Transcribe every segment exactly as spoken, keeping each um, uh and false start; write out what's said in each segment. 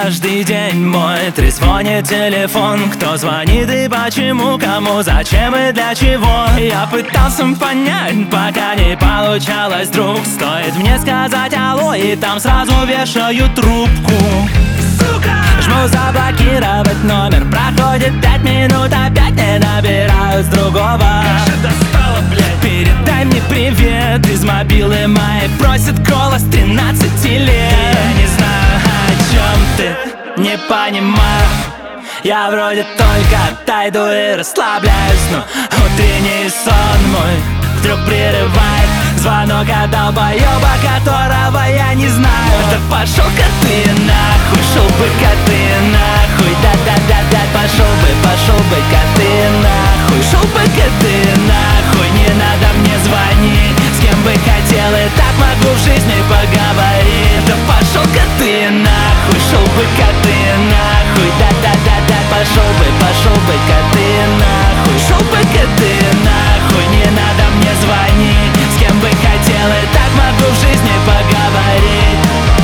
каждый день мой трезвонит телефон. Кто звонит и почему, кому, зачем и для чего? Я пытался понять, пока не получалось, друг. Стоит мне сказать алло, и там сразу вешают трубку. Сука! Жму заблокировать номер, проходит пять минут, опять не набирают с другого. Как же достало, блядь. Передай мне привет из мобилы моей, просит голос тринадцати лет. Я не знаю, о чем ты, не понимаю. Я вроде только отойду и расслабляюсь, но утренний сон мой вдруг прерывает звонок от долбоеба, которого я не знаю. Да пошел-ка ты нахуй, шел бы-ка ты нахуй. Да-да-да-да, пошел бы, пошел бы-ка ты нахуй. Шел бы-ка ты нахуй, не надо мне звонить. С кем бы хотел и так могу в жизни поговорить. Да пошел-ка ты нахуй, шел бы-ка ты нахуй. Да-да-да-да, пошел бы, пошел бы-ка ты нахуй. Шел бы-ка ты нахуй, не надо мне звонить. С кем бы хотел и так могу в жизни поговорить.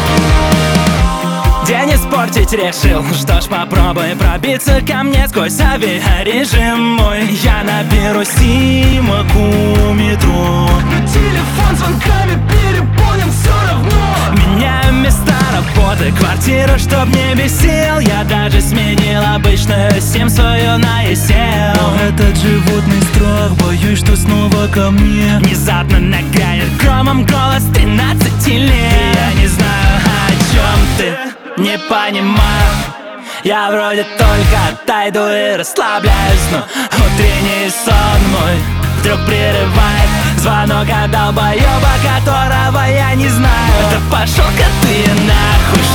День испортить решил, что ж попробуй пробиться ко мне сквозь авиарежим мой. Я наберу симок у метро, но телефон звонками переполнен все равно. Меняю места работы, квартиру, чтоб не бесил. Я даже сменил обычную сим свою на есел. Но этот животный страх, боюсь, что снова ко мне. Внезапно нагрянет громом голос тринадцати лет. Я не знаю, о чем ты, не понимаю. Я вроде только отойду и расслабляюсь, но утренний сон мой вдруг прерывает звонок от долбоеба, которого я не знаю. Да пошел-ка ты нахуй,